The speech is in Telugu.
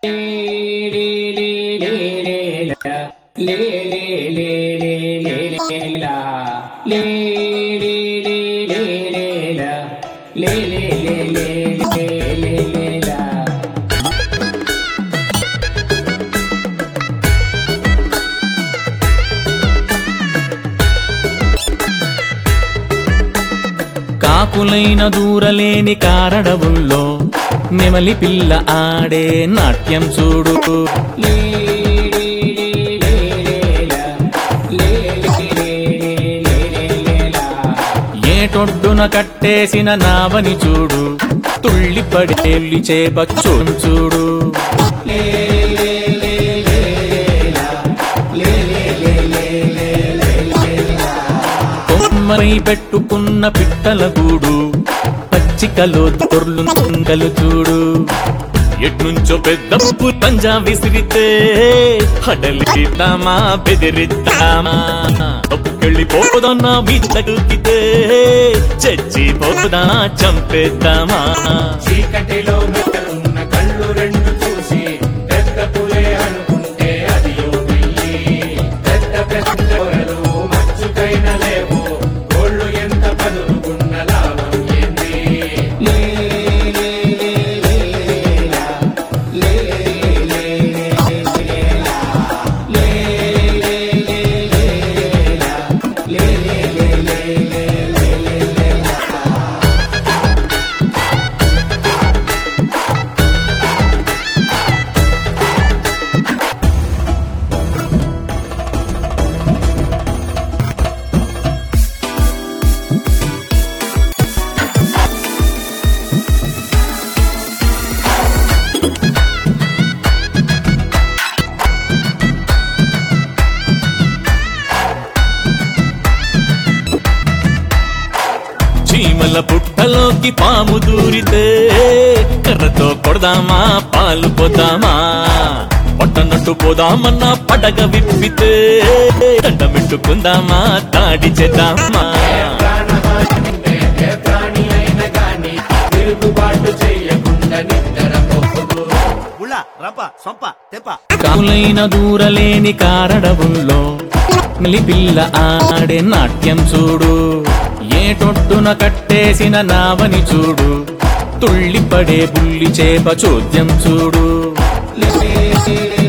కాకులైన దూరలేని కారడవుల్లో నెమలి పిల్ల ఆడే నాట్యం చూడు. ఏటొడ్డున కట్టేసిన నావని చూడు, తుళ్ళిపడేళ్ళి చేప చూడు. కొమ్మరై పెట్టుకున్న పిట్టల గూడు, పచ్చికలో దొర్లు తుంగలు చూడు. ఎట్నుంచో పెద్ద పంజా విసిరితే హడలిద్దామా బెదిరిద్దామా, తప్పుకెళ్ళిపోదన్నా బీచకుకితే చచ్చిపోదా చంపేద్దామా. చీకటిలో ఉన్న కళ్ళు రెండు చూసి పెద్ద పులే అనుకుంటే అది పెద్ద పెద్ద మచ్చుకైన లేవు, కోళ్ళు ఎంత పదులుకున్న లాభం ఏంది. చీమల పుట్టలోకి పాము దూరితే కర్రతో కొడదామా పాలు పోదామా, పట్టనట్టు పోదామన్నా పడగ విప్పితే దండమిట్టుకుందామా దాడి చేద్దామా. ప్రాణి అయిన గాని తిరుగుబాటు చెయ్యకుండా నిద్రపోదు. కాకులైన దూరలేని కారడవుల్లో పిల్ల ఆడే నాట్యం చూడు. ఏటొట్టున కట్టేసిన నావని చూడు, తుళ్ళిపడే బుల్లి చేప చోద్యం చూడు.